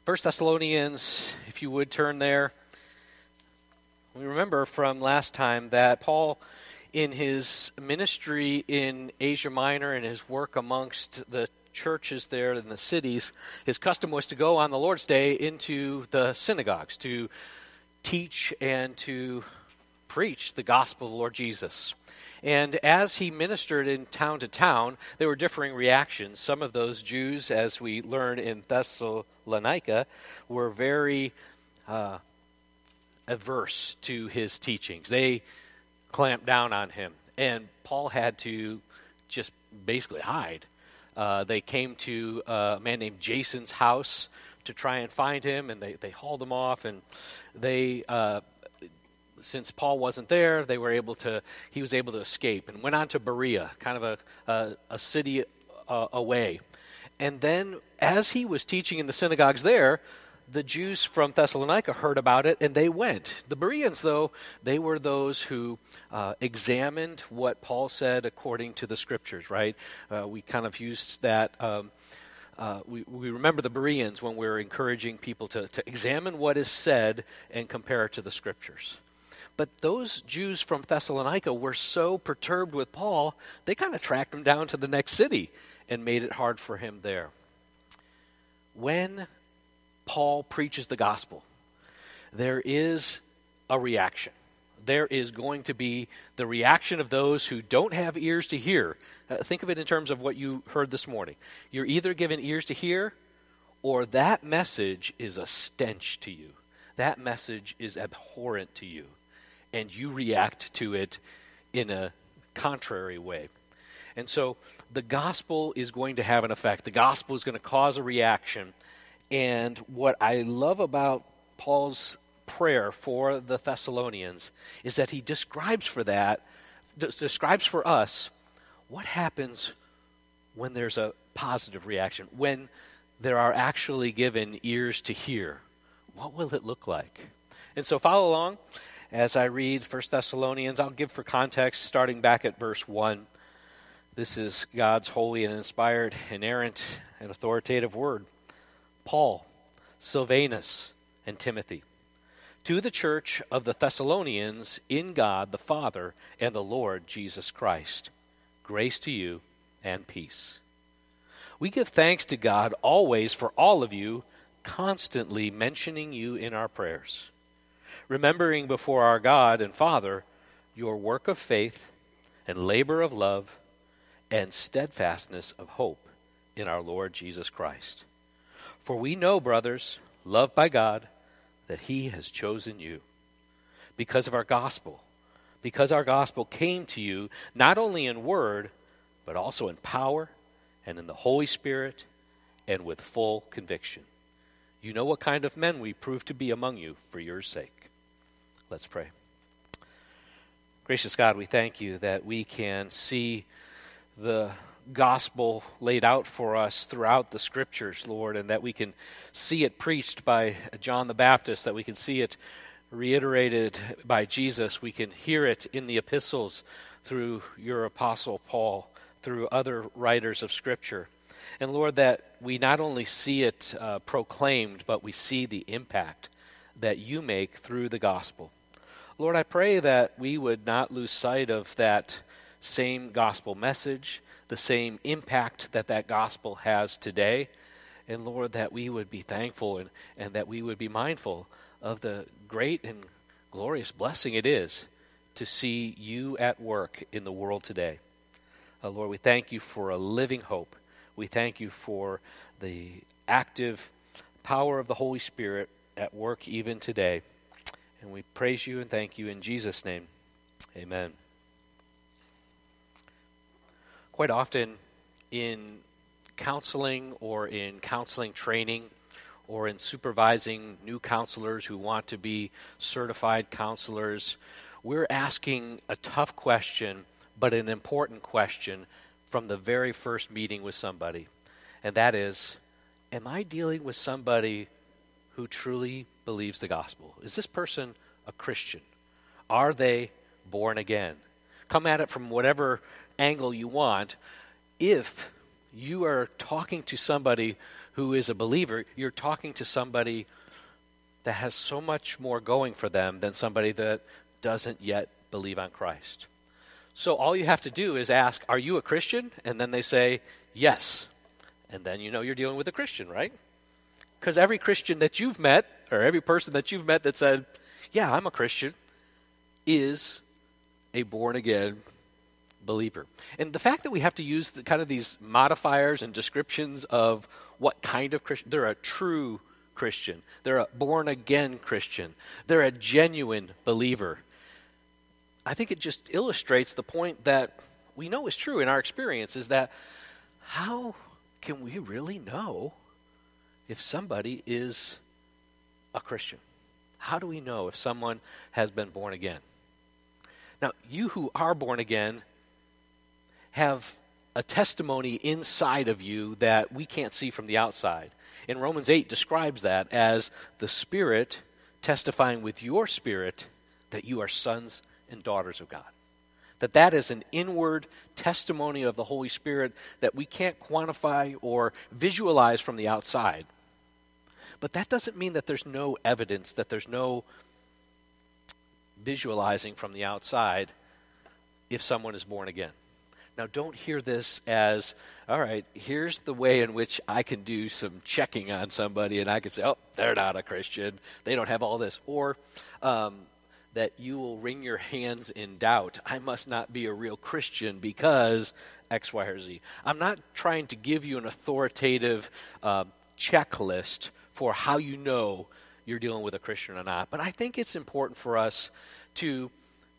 First Thessalonians, if you would turn there. We remember from last time that Paul, in his ministry in Asia Minor and his work amongst the churches there in the cities, his custom was to go on the Lord's Day into the synagogues to teach and to preach the gospel of the Lord Jesus. And as he ministered in town to town, there were differing reactions. Some of those Jews, as we learn in Thessalonica, were very averse to his teachings. They clamped down on him, and Paul had to just basically hide. They came to a man named Jason's house to try and find him, and they hauled him off, and they... since Paul wasn't there, he was able to escape and went on to Berea, kind of a city away. And then as he was teaching in the synagogues there, the Jews from Thessalonica heard about it and they went. The Bereans, though, they were those who examined what Paul said according to the scriptures, right? We kind of used that... We remember the Bereans when we were encouraging people to examine what is said and compare it to the scriptures. But those Jews from Thessalonica were so perturbed with Paul, they kind of tracked him down to the next city and made it hard for him there. When Paul preaches the gospel, there is a reaction. There is going to be the reaction of those who don't have ears to hear. Think of it in terms of what you heard this morning. You're either given ears to hear, or that message is a stench to you. That message is abhorrent to you, and you react to it in a contrary way. And so the gospel is going to have an effect. The gospel is going to cause a reaction. And what I love about Paul's prayer for the Thessalonians is that he describes for us what happens when there's a positive reaction, when there are actually given ears to hear. What will it look like? And so follow along as I read 1 Thessalonians. I'll give for context starting back at verse 1. This is God's holy and inspired, inerrant, and authoritative word. Paul, Silvanus, and Timothy, to the church of the Thessalonians in God the Father and the Lord Jesus Christ, grace to you and peace. We give thanks to God always for all of you, constantly mentioning you in our prayers, remembering before our God and Father your work of faith and labor of love and steadfastness of hope in our Lord Jesus Christ. For we know, brothers, loved by God, that he has chosen you because of our gospel, because our gospel came to you not only in word, but also in power and in the Holy Spirit and with full conviction. You know what kind of men we prove to be among you for your sake. Let's pray. Gracious God, we thank you that we can see the gospel laid out for us throughout the scriptures, Lord, and that we can see it preached by John the Baptist, that we can see it reiterated by Jesus. We can hear it in the epistles through your apostle Paul, through other writers of scripture. And Lord, that we not only see it proclaimed, but we see the impact that you make through the gospel. Lord, I pray that we would not lose sight of that same gospel message, the same impact that gospel has today. And Lord, that we would be thankful and that we would be mindful of the great and glorious blessing it is to see you at work in the world today. Lord, we thank you for a living hope. We thank you for the active power of the Holy Spirit at work even today. And we praise you and thank you in Jesus' name. Amen. Quite often in counseling or in counseling training or in supervising new counselors who want to be certified counselors, we're asking a tough question, but an important question from the very first meeting with somebody. And that is, am I dealing with somebody who truly believes the gospel? Is this person a Christian? Are they born again? Come at it from whatever angle you want. If you are talking to somebody who is a believer, you're talking to somebody that has so much more going for them than somebody that doesn't yet believe on Christ. So all you have to do is ask, are you a Christian? And then they say, yes. And then you know you're dealing with a Christian, right? Because every Christian that you've met, or every person that you've met that said, yeah, I'm a Christian, is a born-again believer. And the fact that we have to use kind of these modifiers and descriptions of what kind of Christian, they're a true Christian, they're a born-again Christian, they're a genuine believer. I think it just illustrates the point that we know is true in our experience, is that how can we really know if somebody is a Christian? How do we know if someone has been born again? Now, you who are born again have a testimony inside of you that we can't see from the outside. And Romans 8 describes that as the Spirit testifying with your spirit that you are sons and daughters of God. That is an inward testimony of the Holy Spirit that we can't quantify or visualize from the outside. But that doesn't mean that there's no evidence, that there's no visualizing from the outside if someone is born again. Now, don't hear this as, all right, here's the way in which I can do some checking on somebody and I can say, oh, they're not a Christian, they don't have all this. Or that you will wring your hands in doubt. I must not be a real Christian because X, Y, or Z. I'm not trying to give you an authoritative checklist for how you know you're dealing with a Christian or not. But I think it's important for us to,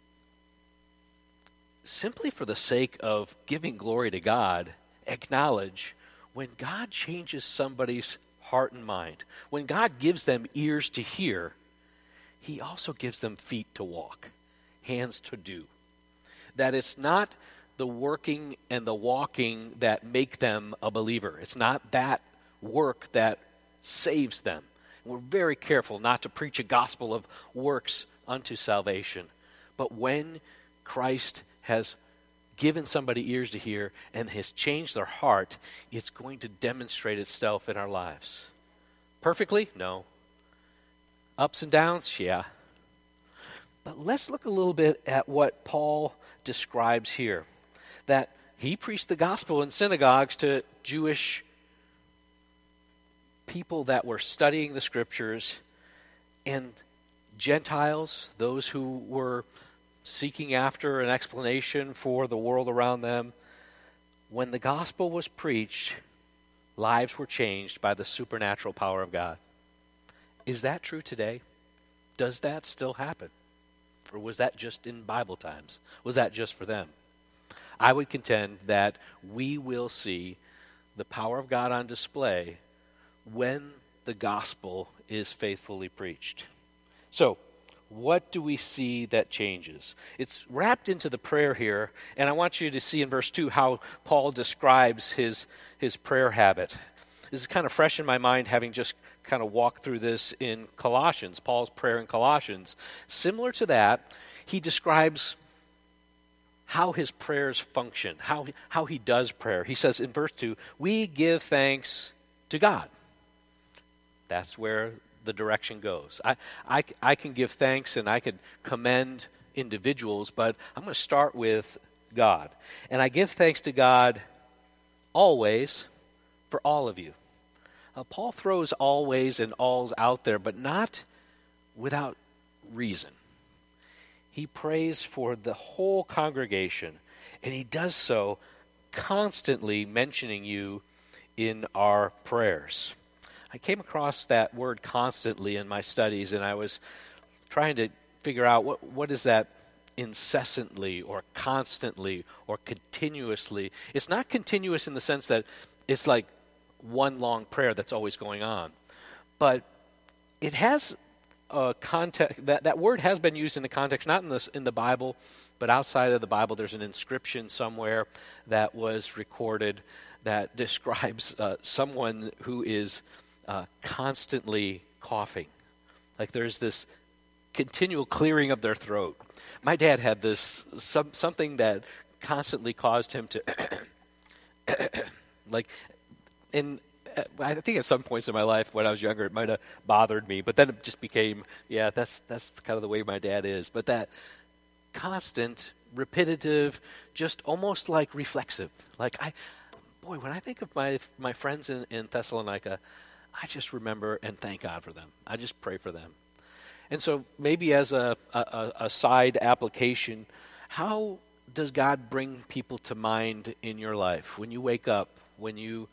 simply for the sake of giving glory to God, acknowledge when God changes somebody's heart and mind, when God gives them ears to hear, He also gives them feet to walk, hands to do. That it's not the working and the walking that make them a believer. It's not that work that saves them. We're very careful not to preach a gospel of works unto salvation. But when Christ has given somebody ears to hear and has changed their heart, it's going to demonstrate itself in our lives. Perfectly? No. Ups and downs? Yeah. But let's look a little bit at what Paul describes here. That he preached the gospel in synagogues to Jewish people that were studying the scriptures, and Gentiles, those who were seeking after an explanation for the world around them. When the gospel was preached, lives were changed by the supernatural power of God. Is that true today? Does that still happen? Or was that just in Bible times? Was that just for them? I would contend that we will see the power of God on display when the gospel is faithfully preached. So, what do we see that changes? It's wrapped into the prayer here, and I want you to see in verse 2 how Paul describes his prayer habit. This is kind of fresh in my mind, having just kind of walked through this in Colossians, Paul's prayer in Colossians. Similar to that, he describes how his prayers function, how he does prayer. He says in verse 2, we give thanks to God. That's where the direction goes. I can give thanks and I can commend individuals, but I'm going to start with God. And I give thanks to God always for all of you. Paul throws always and alls out there, but not without reason. He prays for the whole congregation, and he does so constantly mentioning you in our prayers. I came across that word constantly in my studies, and I was trying to figure out what is that incessantly or constantly or continuously. It's not continuous in the sense that it's like one long prayer that's always going on, but it has a context. That word has been used in the context, not in the Bible, but outside of the Bible. There's an inscription somewhere that was recorded that describes someone who is constantly coughing. Like there's this continual clearing of their throat. My dad had this, something that constantly caused him to, like, and I think at some points in my life when I was younger, it might have bothered me, but then it just became, that's kind of the way my dad is. But that constant, repetitive, just almost like reflexive. Like when I think of my friends in Thessalonica, I just remember and thank God for them. I just pray for them. And so maybe as a side application, how does God bring people to mind in your life? When you wake up, when you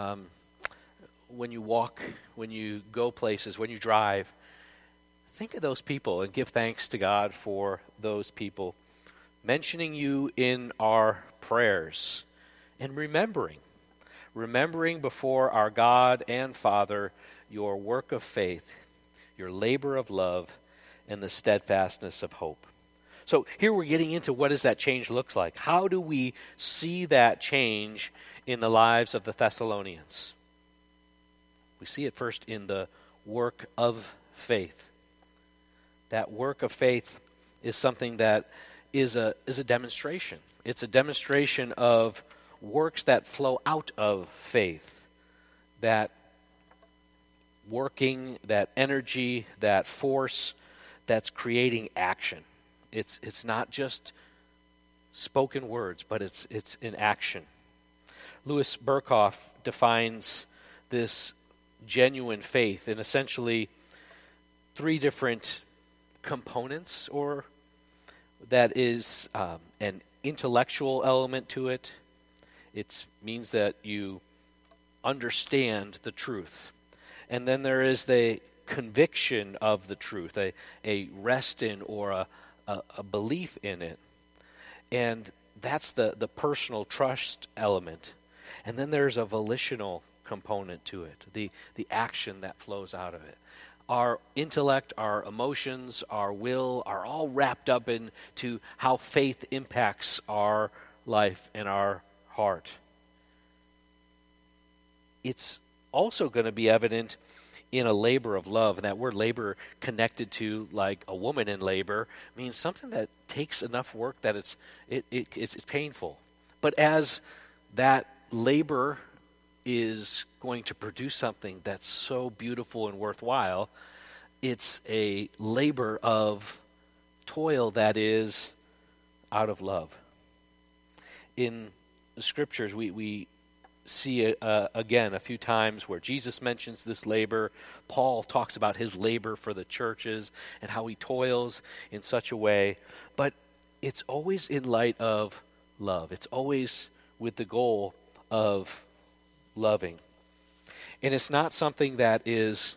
walk, when you go places, when you drive, think of those people and give thanks to God for those people. Mentioning you in our prayers and remembering before our God and Father your work of faith, your labor of love, and the steadfastness of hope. So here we're getting into what does that change look like. How do we see that change in the lives of the Thessalonians? We see it first in the work of faith. That work of faith is something that is a demonstration. It's a demonstration of works that flow out of faith. That working, that energy, that force that's creating action. It's not just spoken words, but it's in action. Louis Berkhoff defines this genuine faith in essentially 3 different components, or that is an intellectual element to it. It means that you understand the truth. And then there is the conviction of the truth, a rest in or a belief in it. And that's the personal trust element. And then there's a volitional component to it, the action that flows out of it. Our intellect, our emotions, our will are all wrapped up into how faith impacts our life and our heart. It's also going to be evident in a labor of love. And that word labor, connected to like a woman in labor, means something that takes enough work that it's painful. But as that labor is going to produce something that's so beautiful and worthwhile, it's a labor of toil that is out of love. In the scriptures, we see again a few times where Jesus mentions this labor. Paul talks about his labor for the churches and how he toils in such a way. But it's always in light of love. It's always with the goal of loving. And it's not something that is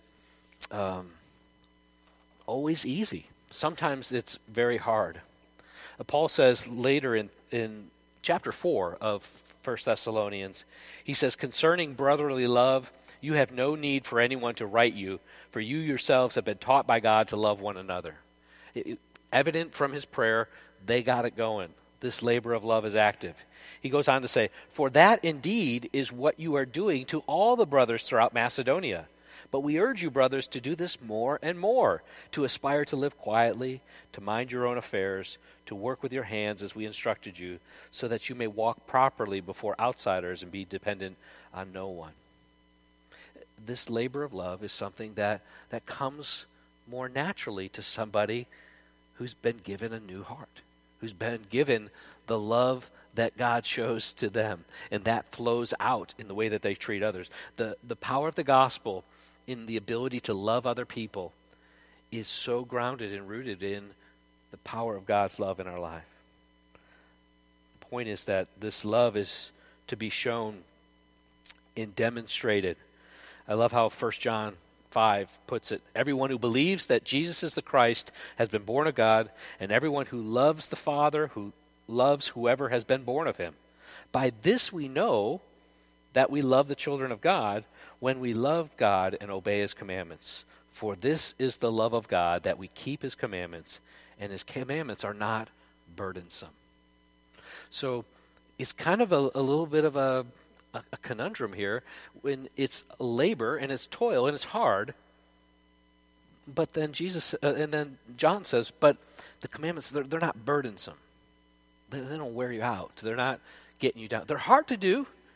always easy. Sometimes it's very hard. Paul says later in chapter 4 of 1 Thessalonians, he says, concerning brotherly love, you have no need for anyone to write you, for you yourselves have been taught by God to love one another. Evident from his prayer, they got it going. This labor of love is active. He goes on to say, for that indeed is what you are doing to all the brothers throughout Macedonia. But we urge you, brothers, to do this more and more, to aspire to live quietly, to mind your own affairs, to work with your hands as we instructed you, so that you may walk properly before outsiders and be dependent on no one. This labor of love is something that comes more naturally to somebody who's been given a new heart, who's been given the love that God shows to them, and that flows out in the way that they treat others. The power of the gospel in the ability to love other people is so grounded and rooted in the power of God's love in our life. The point is that this love is to be shown and demonstrated. I love how 1 John 5 puts it. Everyone who believes that Jesus is the Christ has been born of God, and everyone who loves the Father, who loves whoever has been born of him. By this we know that we love the children of God, when we love God and obey his commandments. For this is the love of God, that we keep his commandments, and his commandments are not burdensome. So it's kind of a little bit of a conundrum here when it's labor and it's toil and it's hard. But then then John says, but the commandments, they're not burdensome. They don't wear you out. They're not getting you down. They're hard to do.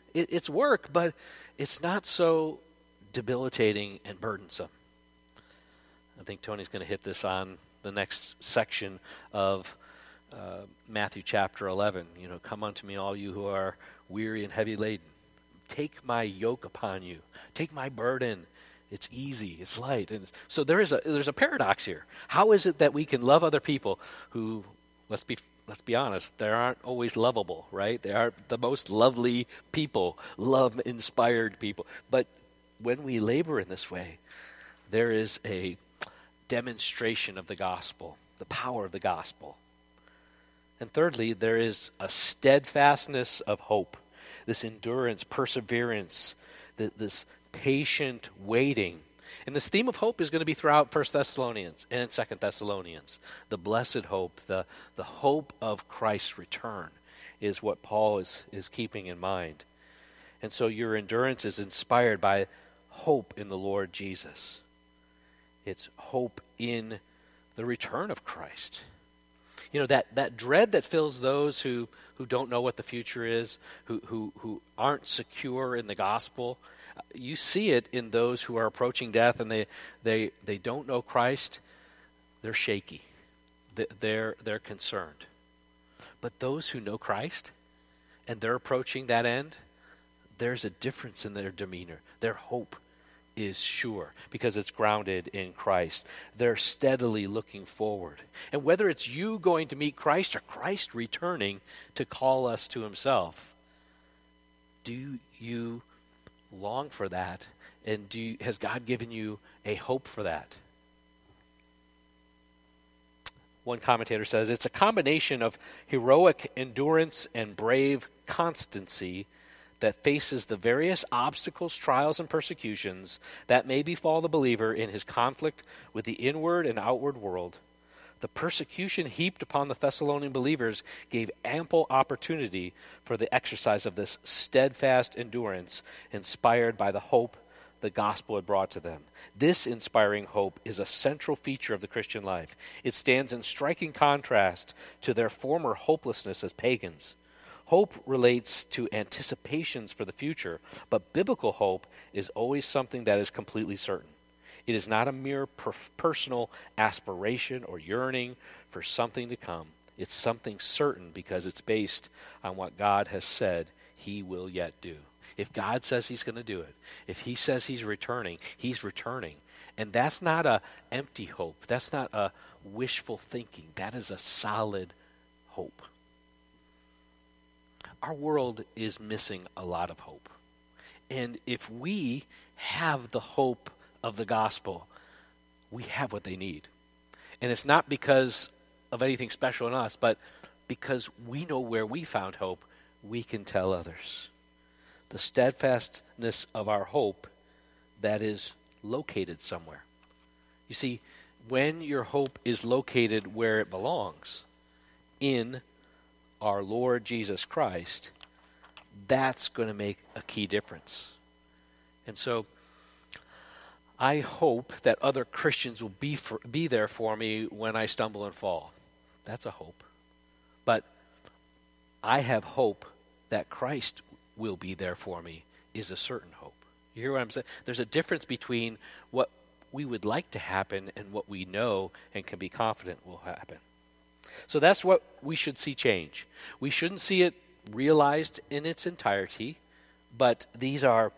It's work, but it's not so debilitating and burdensome. I think Tony's going to hit this on the next section of Matthew chapter 11. Come unto me, all you who are weary and heavy laden. Take my yoke upon you. Take my burden. It's easy. It's light. And so there's a paradox here. How is it that we can love other people who, let's be honest, they aren't always lovable, right? They aren't the most lovely people, love-inspired people. But when we labor in this way, there is a demonstration of the gospel, the power of the gospel. And thirdly, there is a steadfastness of hope, this endurance, perseverance, this patient waiting. And this theme of hope is going to be throughout 1 Thessalonians and 2 Thessalonians. The blessed hope, the hope of Christ's return is what Paul is keeping in mind. And so your endurance is inspired by hope in the Lord Jesus. It's hope in the return of Christ. That dread that fills those who don't know what the future is, who aren't secure in the gospel. You see it in those who are approaching death and they don't know Christ. They're shaky. They're concerned. But those who know Christ and they're approaching that end, there's a difference in their demeanor. Their hope is sure because it's grounded in Christ. They're steadily looking forward. And whether it's you going to meet Christ or Christ returning to call us to himself, do you long for that? And has God given you a hope for that? One commentator says, it's a combination of heroic endurance and brave constancy that faces the various obstacles, trials, and persecutions that may befall the believer in his conflict with the inward and outward world. The persecution heaped upon the Thessalonian believers gave ample opportunity for the exercise of this steadfast endurance inspired by the hope the gospel had brought to them. This inspiring hope is a central feature of the Christian life. It stands in striking contrast to their former hopelessness as pagans. Hope relates to anticipations for the future, but biblical hope is always something that is completely certain. It is not a mere personal aspiration or yearning for something to come. It's something certain because it's based on what God has said he will yet do. If God says he's going to do it, if he says he's returning, he's returning. And that's not a empty hope. That's not a wishful thinking. That is a solid hope. Our world is missing a lot of hope. And if we have the hope of the gospel, we have what they need. And it's not because of anything special in us, but because we know where we found hope, we can tell others. The steadfastness of our hope that is located somewhere. You see, when your hope is located where it belongs, in our Lord Jesus Christ, that's going to make a key difference. And so I hope that other Christians will be there for me when I stumble and fall. That's a hope. But I have hope that Christ will be there for me is a certain hope. You hear what I'm saying? There's a difference between what we would like to happen and what we know and can be confident will happen. So that's what we should see change. We shouldn't see it realized in its entirety, but these are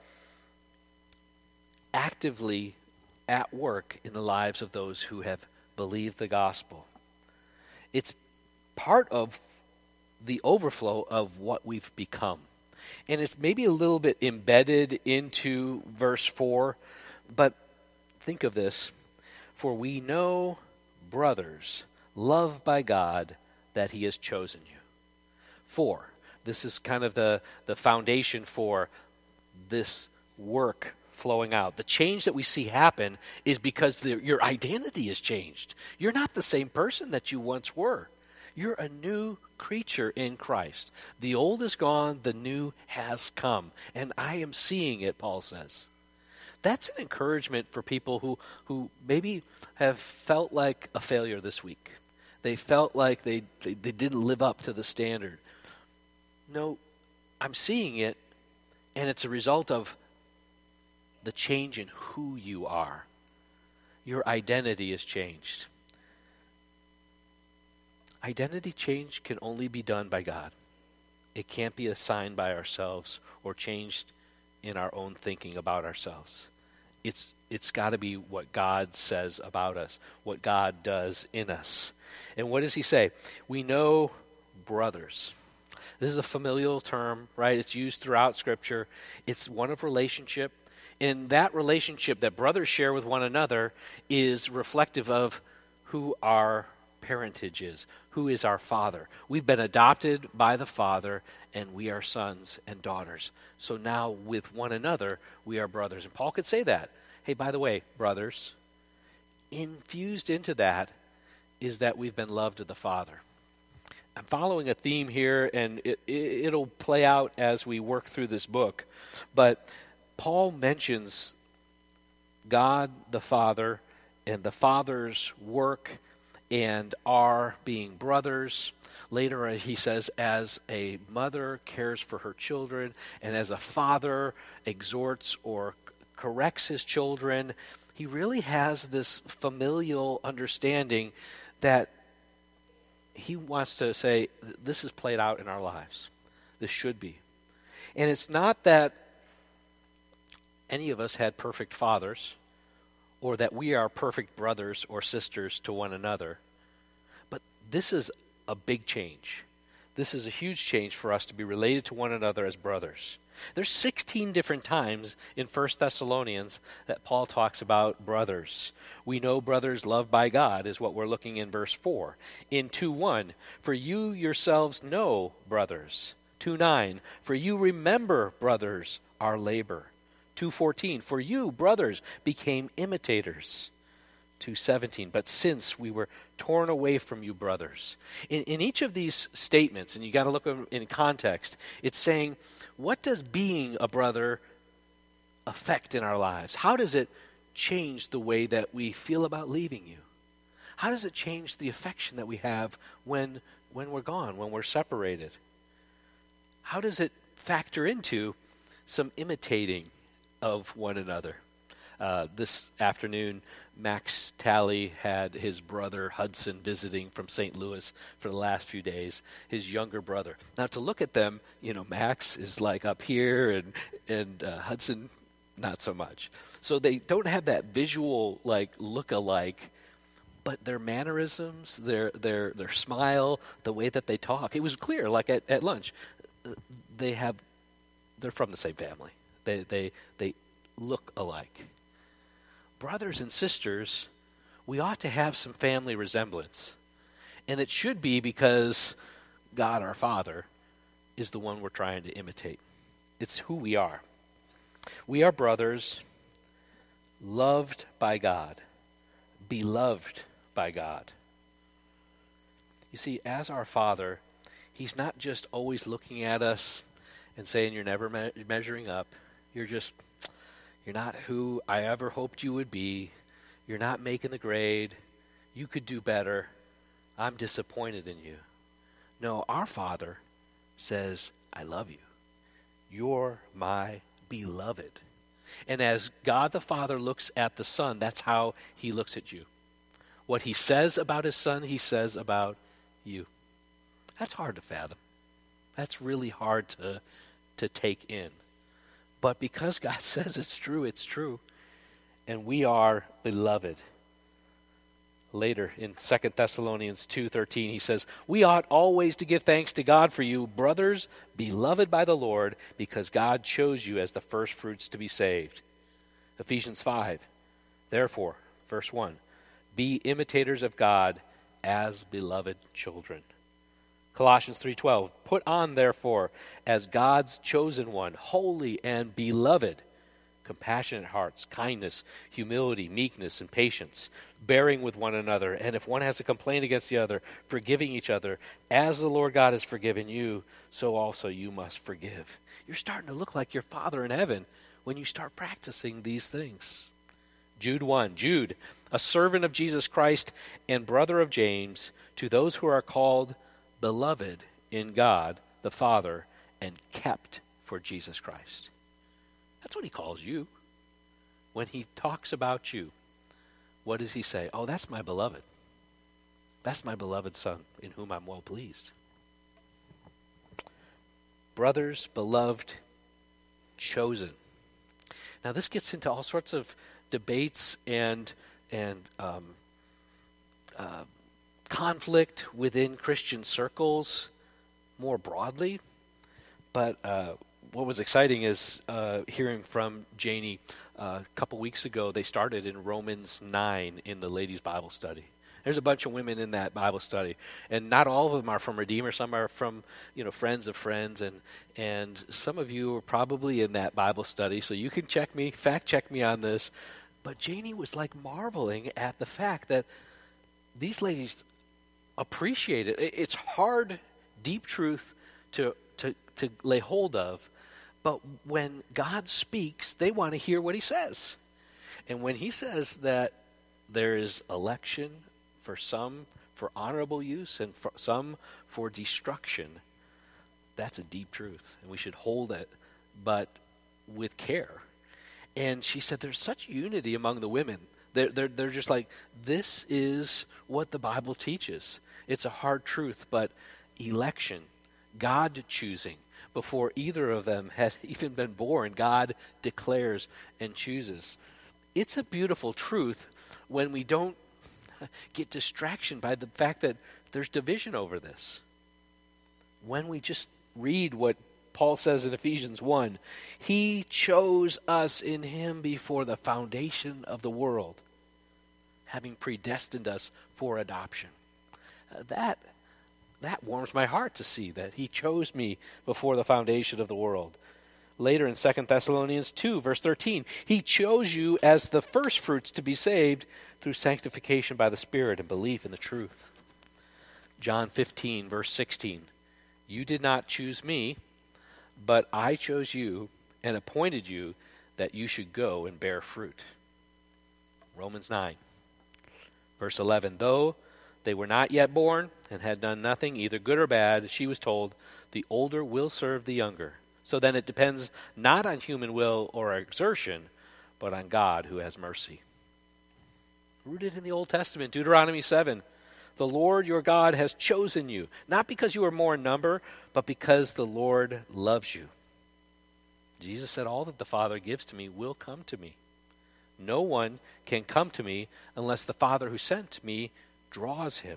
actively at work in the lives of those who have believed the gospel. It's part of the overflow of what we've become. And it's maybe a little bit embedded into verse 4, but think of this. For we know, brothers, loved by God, that he has chosen you. This is kind of the foundation for this work flowing out. The change that we see happen is because your identity has changed. You're not the same person that you once were. You're a new creature in Christ. The old is gone, the new has come. And I am seeing it, Paul says. That's an encouragement for people who maybe have felt like a failure this week. They felt like they didn't live up to the standard. No, I'm seeing it And it's a result of the change in who you are. Your identity is changed. Identity change can only be done by God. It can't be assigned by ourselves or changed in our own thinking about ourselves. It's got to be what God says about us, what God does in us. And what does he say? We know brothers. This is a familial term, right? It's used throughout Scripture. It's one of relationship. And that relationship that brothers share with one another is reflective of who our parentage is, who is our father. We've been adopted by the Father, and we are sons and daughters. So now with one another, we are brothers. And Paul could say that. Hey, by the way, brothers, infused into that is that we've been loved of the Father. I'm following a theme here, and it'll play out as we work through this book. But Paul mentions God the Father and the Father's work and our being brothers. Later he says, as a mother cares for her children, and as a father exhorts or corrects his children, he really has this familial understanding that he wants to say, this is played out in our lives. This should be. And it's not that any of us had perfect fathers, or that we are perfect brothers or sisters to one another. But this is a big change. This is a huge change for us to be related to one another as brothers. There's 16 different times in 1 Thessalonians that Paul talks about brothers. We know brothers loved by God is what we're looking in verse 4. In 2:1, for you yourselves know, brothers. 2:9, for you remember, brothers, our labor. 2:14, for you, brothers, became imitators. 2:17, but since we were torn away from you, brothers. In each of these statements, and you got to look in context, it's saying, what does being a brother affect in our lives? How does it change the way that we feel about leaving you? How does it change the affection that we have when we're gone, when we're separated? How does it factor into some imitating of one another? This afternoon, Max Talley had his brother Hudson visiting from St. Louis for the last few days, his younger brother. Now, to look at them, Max is like up here and Hudson not so much. So they don't have that visual look-alike, but their mannerisms, their smile, the way that they talk, it was clear, like at lunch, they're from the same family. They look alike. Brothers and sisters, we ought to have some family resemblance. And it should be because God our Father is the one we're trying to imitate. It's who we are. We are brothers, loved by God, beloved by God. You see, as our Father, He's not just always looking at us and saying, you're never measuring up. You're not who I ever hoped you would be. You're not making the grade. You could do better. I'm disappointed in you. No, our Father says, I love you. You're my beloved. And as God the Father looks at the Son, that's how He looks at you. What He says about His Son, He says about you. That's hard to fathom. That's really hard to take in. But because God says it's true, it's true. And we are beloved. Later in 2 Thessalonians 2:13, he says, we ought always to give thanks to God for you, brothers, beloved by the Lord, because God chose you as the first fruits to be saved. Ephesians 5, therefore, verse 1, be imitators of God as beloved children. Colossians 3:12, put on, therefore, as God's chosen one, holy and beloved, compassionate hearts, kindness, humility, meekness, and patience, bearing with one another, and if one has a complaint against the other, forgiving each other, as the Lord God has forgiven you, so also you must forgive. You're starting to look like your Father in heaven when you start practicing these things. Jude 1, Jude, a servant of Jesus Christ and brother of James, to those who are called beloved in God the Father and kept for Jesus Christ. That's what he calls you. When he talks about you, what does he say? Oh, that's my beloved. That's my beloved son, in whom I'm well pleased. Brothers, beloved, chosen. Now, this gets into all sorts of debates and conflict within Christian circles more broadly. But what was exciting is hearing from Janie a couple weeks ago. They started in Romans 9 in the ladies' Bible study. There's a bunch of women in that Bible study, and not all of them are from Redeemer. Some are from, friends of friends, and some of you are probably in that Bible study, so you can fact check me on this. But Janie was like marveling at the fact that these ladies appreciate it. It's hard, deep truth to lay hold of, but when God speaks, they want to hear what he says. And when he says that there is election for some for honorable use and for some for destruction, that's a deep truth, and we should hold it, but with care. And she said there's such unity among the women. They're just like, this is what the Bible teaches. It's a hard truth, but election, God choosing, before either of them has even been born, God declares and chooses. It's a beautiful truth when we don't get distraction by the fact that there's division over this. When we just read what Paul says in Ephesians 1, he chose us in him before the foundation of the world, having predestined us for adoption. That warms my heart to see that he chose me before the foundation of the world. Later in 2 Thessalonians 2, verse 13, he chose you as the firstfruits to be saved through sanctification by the Spirit and belief in the truth. John 15, verse 16, you did not choose me, but I chose you and appointed you that you should go and bear fruit. Romans 9, verse 11, though they were not yet born and had done nothing, either good or bad, she was told, the older will serve the younger. So then it depends not on human will or exertion, but on God who has mercy. Rooted in the Old Testament, Deuteronomy 7, the Lord your God has chosen you, not because you are more in number, but because the Lord loves you. Jesus said, all that the Father gives to me will come to me. No one can come to me unless the Father who sent me draws him.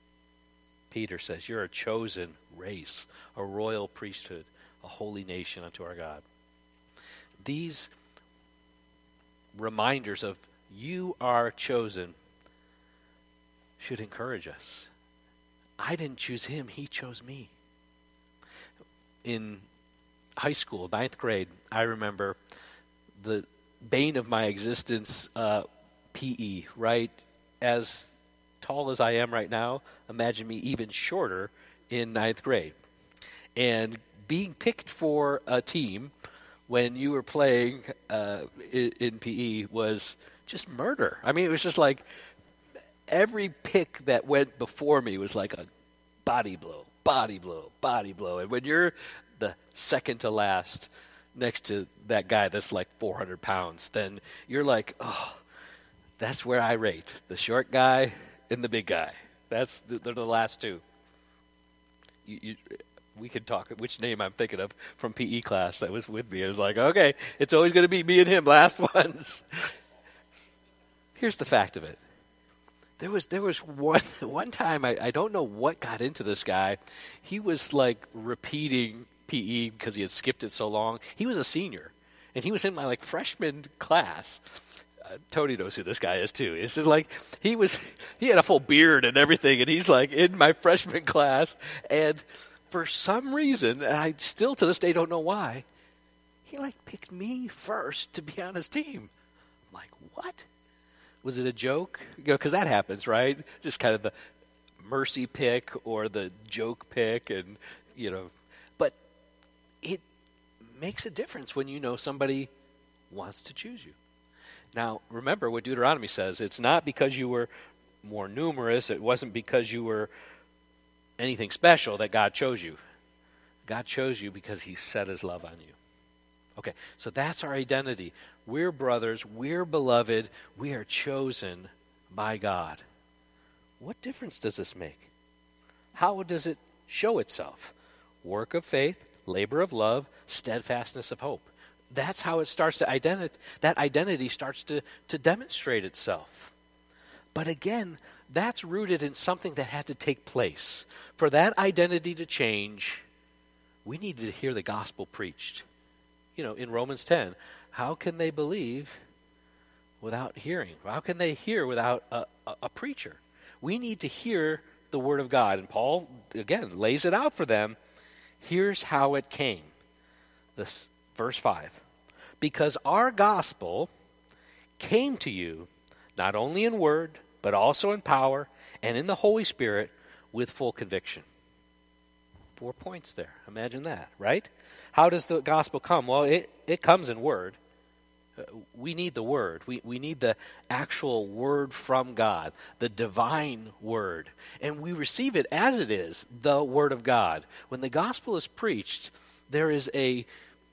Peter says, you're a chosen race, a royal priesthood, a holy nation unto our God. These reminders of you are chosen should encourage us. I didn't choose him, he chose me. In high school, 9th grade, I remember the bane of my existence, PE, right? As tall as I am right now, imagine me even shorter in 9th grade. And being picked for a team when you were playing in PE was just murder. I mean, it was just like every pick that went before me was like a body blow, body blow, body blow. And when you're the second to last next to that guy that's like 400 pounds, then you're like, oh, that's where I rate. The short guy and the big guy. They're the last two. We could talk which name I'm thinking of from PE class that was with me. It was like, okay, it's always going to be me and him, last ones. Here's the fact of it. There was one time, I don't know what got into this guy. He was like repeating PE because he had skipped it so long. He was a senior, and he was in my like freshman class. Tony knows who this guy is too. It's just like he had a full beard and everything, and he's like in my freshman class. And for some reason, and I still to this day don't know why, he like picked me first to be on his team. I'm like, what? Was it a joke? Because that happens, right? Just kind of the mercy pick or the joke pick, and But it makes a difference when you know somebody wants to choose you. Now, remember what Deuteronomy says. It's not because you were more numerous. It wasn't because you were anything special that God chose you. God chose you because he set his love on you. Okay, so that's our identity. We're brothers, we're beloved, we are chosen by God. What difference does this make? How does it show itself? Work of faith, labor of love, steadfastness of hope. That's how it starts to that identity starts to demonstrate itself. But again, that's rooted in something that had to take place. For that identity to change, we needed to hear the gospel preached. In Romans 10, how can they believe without hearing? How can they hear without a preacher? We need to hear the word of God. And Paul, again, lays it out for them. Here's how it came. This verse 5. Because our gospel came to you not only in word, but also in power and in the Holy Spirit with full conviction. 4 points there. Imagine that, right? How does the gospel come? Well, it comes in word. We need the word. We need the actual word from God, the divine word. And we receive it as it is, the word of God. When the gospel is preached, there is a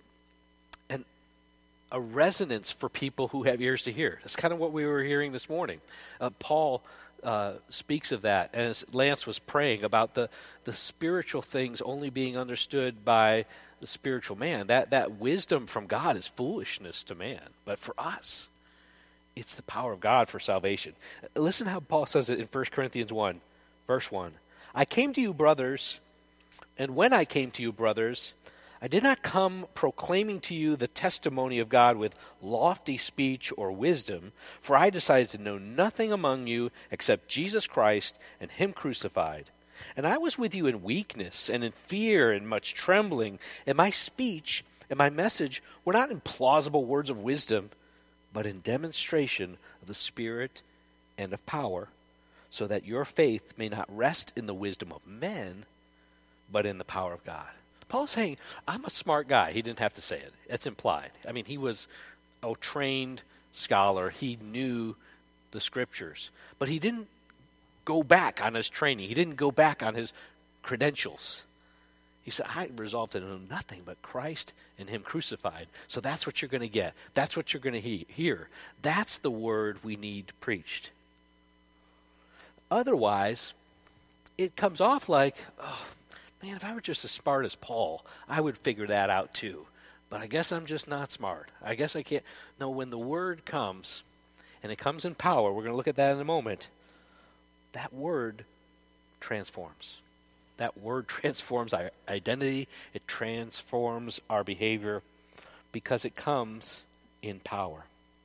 resonance for people who have ears to hear. That's kind of what we were hearing this morning. Paul speaks of that as Lance was praying about the spiritual things only being understood by the spiritual man. That wisdom from God is foolishness to man. But for us, it's the power of God for salvation. Listen how Paul says it in 1 Corinthians 1, verse 1. I came to you, brothers, and when I came to you, brothers, I did not come proclaiming to you the testimony of God with lofty speech or wisdom, for I decided to know nothing among you except Jesus Christ and him crucified. And I was with you in weakness and in fear and much trembling, and my speech and my message were not in plausible words of wisdom, but in demonstration of the Spirit and of power, so that your faith may not rest in the wisdom of men, but in the power of God. Paul's saying, I'm a smart guy. He didn't have to say it. It's implied. I mean, he was a trained scholar. He knew the scriptures. But he didn't go back on his training. He didn't go back on his credentials. He said, I resolved to know nothing but Christ and him crucified. So that's what you're going to get. That's what you're going to hear. That's the word we need preached. Otherwise, it comes off like, oh, man, if I were just as smart as Paul, I would figure that out too. But I guess I'm just not smart. I guess I can't. No, when the word comes, and it comes in power, we're going to look at that in a moment, that word transforms. That word transforms our identity. It transforms our behavior because it comes in power.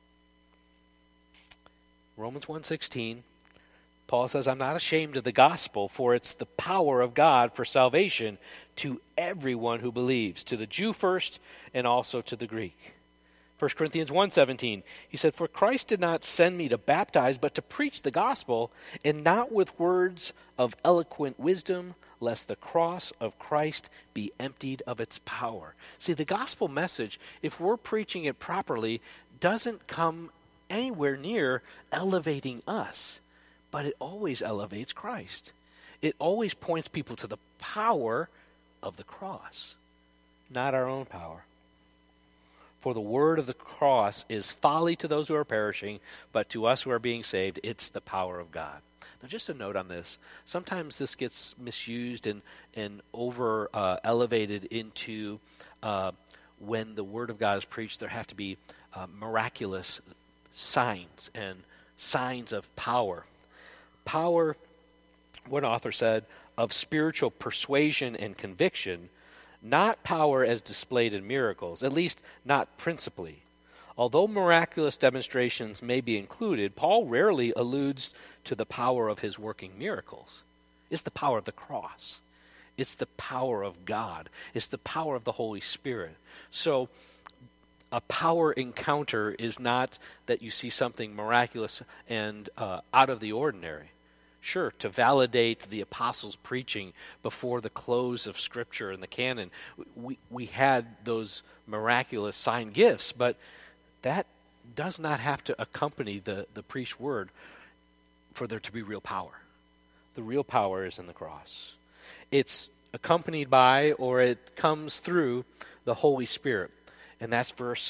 Romans 1:16. Paul says, I'm not ashamed of the gospel, for it's the power of God for salvation to everyone who believes, to the Jew first and also to the Greek. 1 Corinthians 1:17, he said, for Christ did not send me to baptize, but to preach the gospel, and not with words of eloquent wisdom, lest the cross of Christ be emptied of its power. See, the gospel message, if we're preaching it properly, doesn't come anywhere near elevating us. But it always elevates Christ. It always points people to the power of the cross, not our own power. For the word of the cross is folly to those who are perishing, but to us who are being saved, it's the power of God. Now, just a note on this. Sometimes this gets misused and over elevated into when the word of God is preached, there have to be miraculous signs and signs of power. Power, one author said, of spiritual persuasion and conviction, not power as displayed in miracles, at least not principally. Although miraculous demonstrations may be included, Paul rarely alludes to the power of his working miracles. It's the power of the cross. It's the power of God. It's the power of the Holy Spirit. So a power encounter is not that you see something miraculous and out of the ordinary. Sure, to validate the apostles' preaching before the close of Scripture and the canon, we had those miraculous sign gifts, but that does not have to accompany the preached word for there to be real power. The real power is in the cross. It's accompanied by, or it comes through, the Holy Spirit. And that's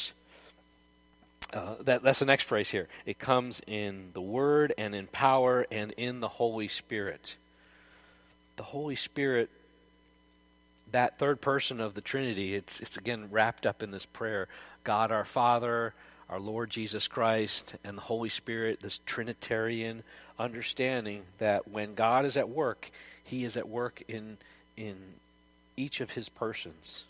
that's the next phrase here. It comes in the Word and in power and in the Holy Spirit. The Holy Spirit, that third person of the Trinity, it's again wrapped up in this prayer. God our Father, our Lord Jesus Christ, and the Holy Spirit, this Trinitarian understanding that when God is at work, he is at work in each of his persons.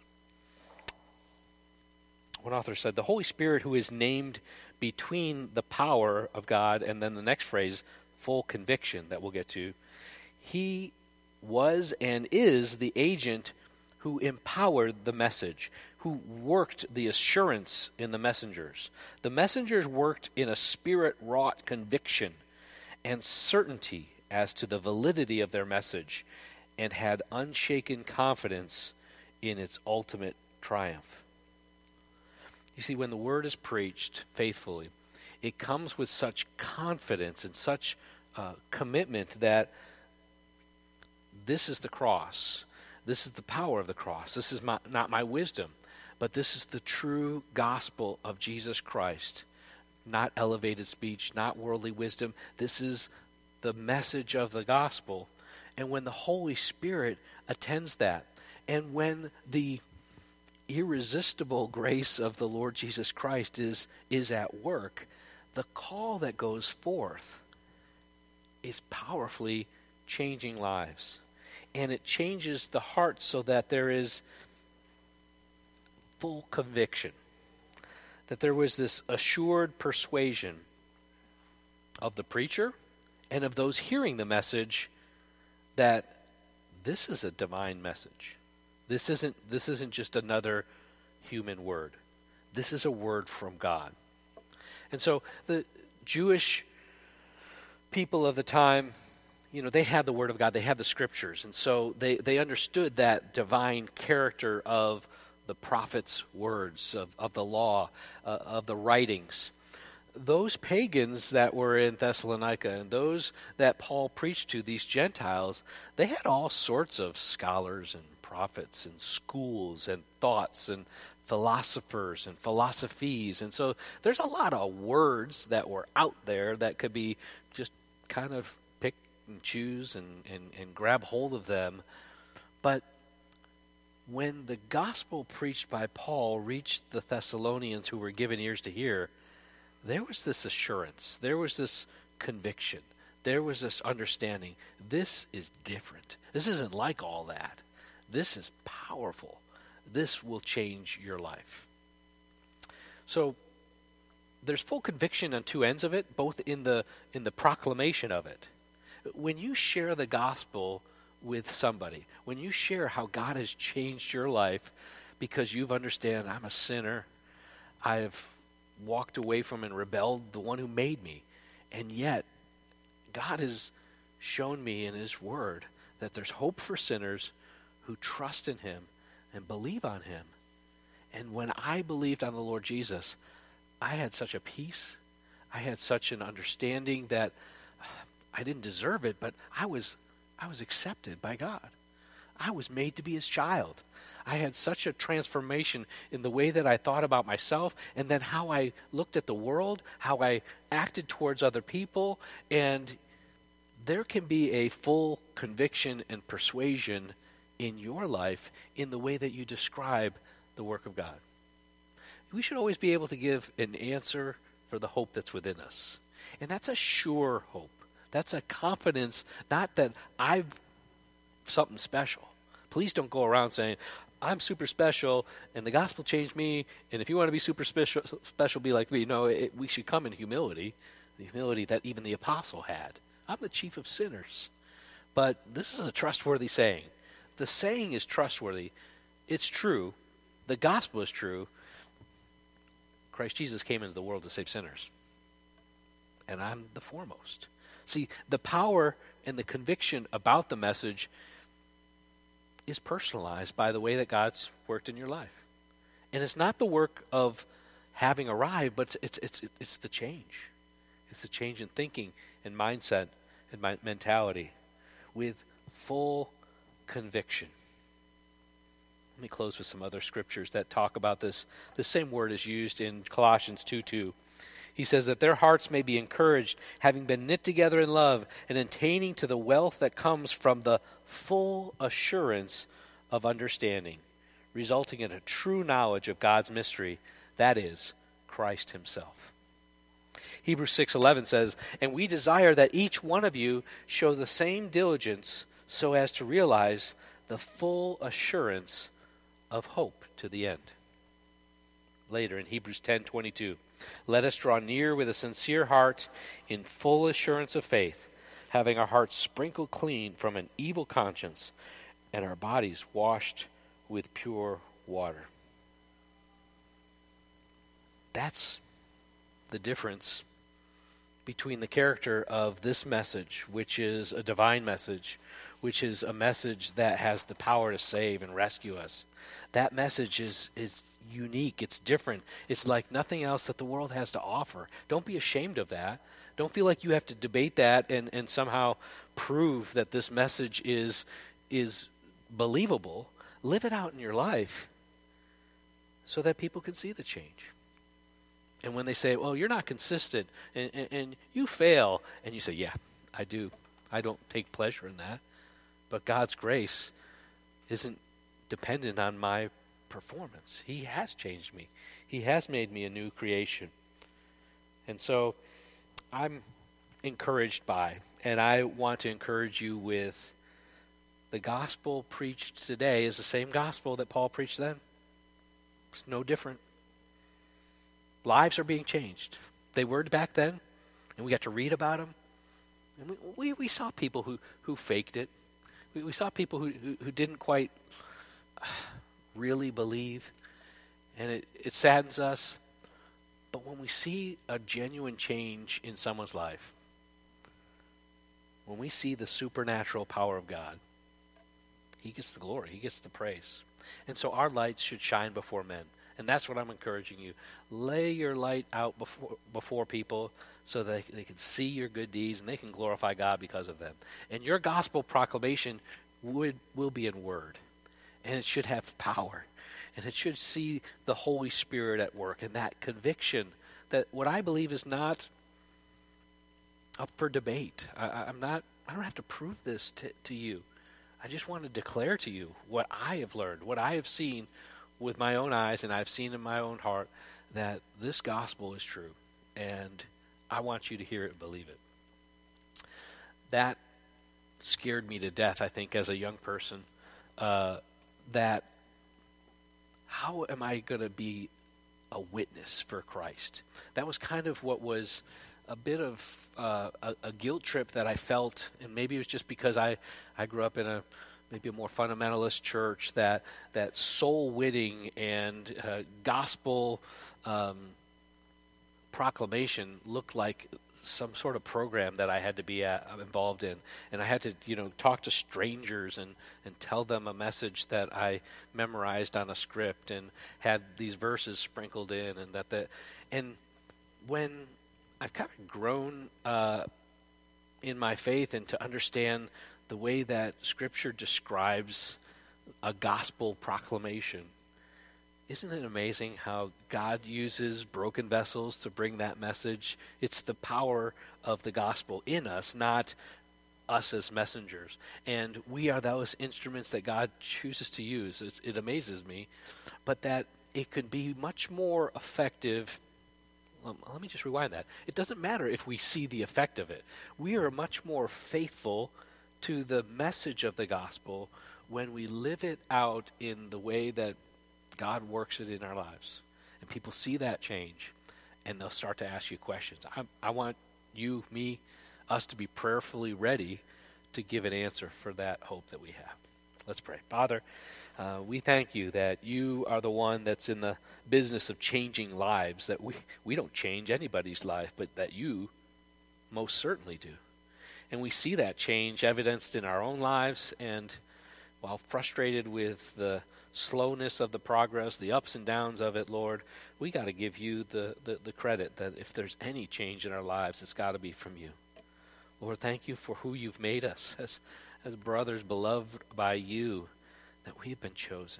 One author said, the Holy Spirit who is named between the power of God and then the next phrase, full conviction that we'll get to, he was and is the agent who empowered the message, who worked the assurance in the messengers. The messengers worked in a spirit-wrought conviction and certainty as to the validity of their message and had unshaken confidence in its ultimate triumph. You see, when the word is preached faithfully, it comes with such confidence and such commitment that this is the cross. This is the power of the cross. This is not my wisdom, but this is the true gospel of Jesus Christ. Not elevated speech, not worldly wisdom. This is the message of the gospel. And when the Holy Spirit attends that, and when the irresistible grace of the Lord Jesus Christ is at work, the call that goes forth is powerfully changing lives. And it changes the heart so that there is full conviction. That there was this assured persuasion of the preacher and of those hearing the message that this is a divine message. This isn't just another human word. This is a word from God. And so the Jewish people of the time, they had the Word of God. They had the Scriptures. And so they understood that divine character of the prophets' words, of the law, of the writings. Those pagans that were in Thessalonica and those that Paul preached to, these Gentiles, they had all sorts of scholars and prophets and schools and thoughts and philosophers and philosophies. And so there's a lot of words that were out there that could be just kind of pick and choose and grab hold of them. But when the gospel preached by Paul reached the Thessalonians who were given ears to hear, there was this assurance, there was this conviction, there was this understanding. This is different. This isn't like all that. This is powerful. This will change your life. So there's full conviction on two ends of it, both in the proclamation of it. When you share the gospel with somebody, when you share how God has changed your life because you've understand I'm a sinner, I've walked away from and rebelled the one who made me, and yet God has shown me in his word that there's hope for sinners who trust in him and believe on him. And when I believed on the Lord Jesus, I had such a peace, I had such an understanding that I didn't deserve it, but I was accepted by God. I was made to be his child. I had such a transformation in the way that I thought about myself and then how I looked at the world, how I acted towards other people, and there can be a full conviction and persuasion in your life in the way that you describe the work of God. We should always be able to give an answer for the hope that's within us. And that's a sure hope. That's a confidence, not that I've something special. Please don't go around saying, I'm super special, and the gospel changed me, and if you want to be super special, be like me. No, we should come in humility, the humility that even the apostle had. I'm the chief of sinners. But this is a trustworthy saying. The saying is trustworthy. It's true. The gospel is true. Christ Jesus came into the world to save sinners. And I'm the foremost. See, the power and the conviction about the message is personalized by the way that God's worked in your life. And it's not the work of having arrived, but it's the change. It's the change in thinking and mindset and mentality with full conviction. Let me close with some other scriptures that talk about this. The same word is used in Colossians 2:2. He says that their hearts may be encouraged, having been knit together in love, and attaining to the wealth that comes from the full assurance of understanding, resulting in a true knowledge of God's mystery, that is, Christ himself. Hebrews 6:11 says, "And we desire that each one of you show the same diligence so as to realize the full assurance of hope to the end." Later in Hebrews 10:22, "Let us draw near with a sincere heart in full assurance of faith, having our hearts sprinkled clean from an evil conscience and our bodies washed with pure water." That's the difference between the character of this message, which is a divine message, which is a message that has the power to save and rescue us. That message is unique. It's different. It's like nothing else that the world has to offer. Don't be ashamed of that. Don't feel like you have to debate that and somehow prove that this message is believable. Live it out in your life so that people can see the change. And when they say, "Well, you're not consistent and you fail," and you say, "Yeah, I do. I don't take pleasure in that." But God's grace isn't dependent on my performance. He has changed me. He has made me a new creation. And so I'm encouraged by, and I want to encourage you with, the gospel preached today is the same gospel that Paul preached then. It's no different. Lives are being changed. They were back then, and we got to read about them. And we saw people who faked it. We saw people who didn't quite really believe, and it saddens us. But when we see a genuine change in someone's life, when we see the supernatural power of God, he gets the glory, he gets the praise. And so our lights should shine before men. And that's what I'm encouraging you. Lay your light out before people so that they can see your good deeds and they can glorify God because of them. And your gospel proclamation will be in word. And it should have power. And it should see the Holy Spirit at work and that conviction that what I believe is not up for debate. I don't have to prove this to you. I just want to declare to you what I have learned, what I have seen with my own eyes, and I've seen in my own heart, that this gospel is true. And I want you to hear it and believe it. That scared me to death, I think, as a young person, that how am I going to be a witness for Christ? That was kind of what was a bit of a guilt trip that I felt, and maybe it was just because I grew up in maybe a more fundamentalist church, that soul winning and gospel proclamation looked like some sort of program that I had to be involved in, and I had to talk to strangers and tell them a message that I memorized on a script and had these verses sprinkled in, and when I've kind of grown in my faith and to understand the way that Scripture describes a gospel proclamation, isn't it amazing how God uses broken vessels to bring that message? It's the power of the gospel in us, not us as messengers. And we are those instruments that God chooses to use. It amazes me, but that it could be much more effective. Let me just rewind that. It doesn't matter if we see the effect of it. We are much more faithful to the message of the gospel when we live it out in the way that God works it in our lives. And people see that change, and they'll start to ask you questions. I want you, me, us to be prayerfully ready to give an answer for that hope that we have. Let's pray. Father, we thank you that you are the one that's in the business of changing lives, that we don't change anybody's life, but that you most certainly do. And we see that change evidenced in our own lives, and while frustrated with the slowness of the progress, the ups and downs of it, Lord, we got to give you the credit that if there's any change in our lives, it's got to be from you. Lord, thank you for who you've made us as brothers beloved by you, that we've been chosen.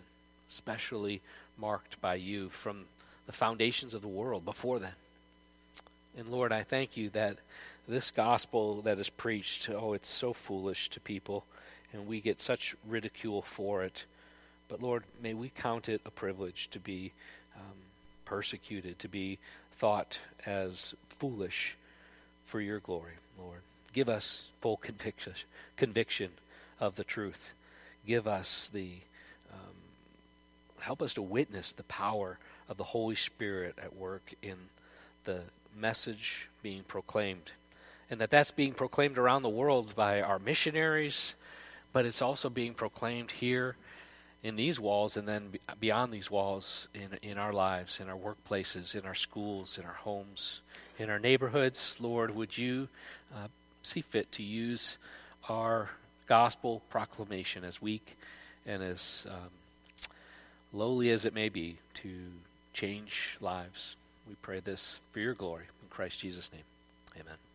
especially marked by you from the foundations of the world before then. And Lord, I thank you that this gospel that is preached, it's so foolish to people, and we get such ridicule for it. But Lord, may we count it a privilege to be persecuted, to be thought as foolish for your glory, Lord. Give us full conviction of the truth. Give us help us to witness the power of the Holy Spirit at work in the message being proclaimed. And that's being proclaimed around the world by our missionaries, but it's also being proclaimed here in these walls and then beyond these walls in our lives, in our workplaces, in our schools, in our homes, in our neighborhoods. Lord, would you see fit to use our gospel proclamation, as weak and as lowly as it may be, to change lives. We pray this for your glory. In Christ Jesus' name, amen.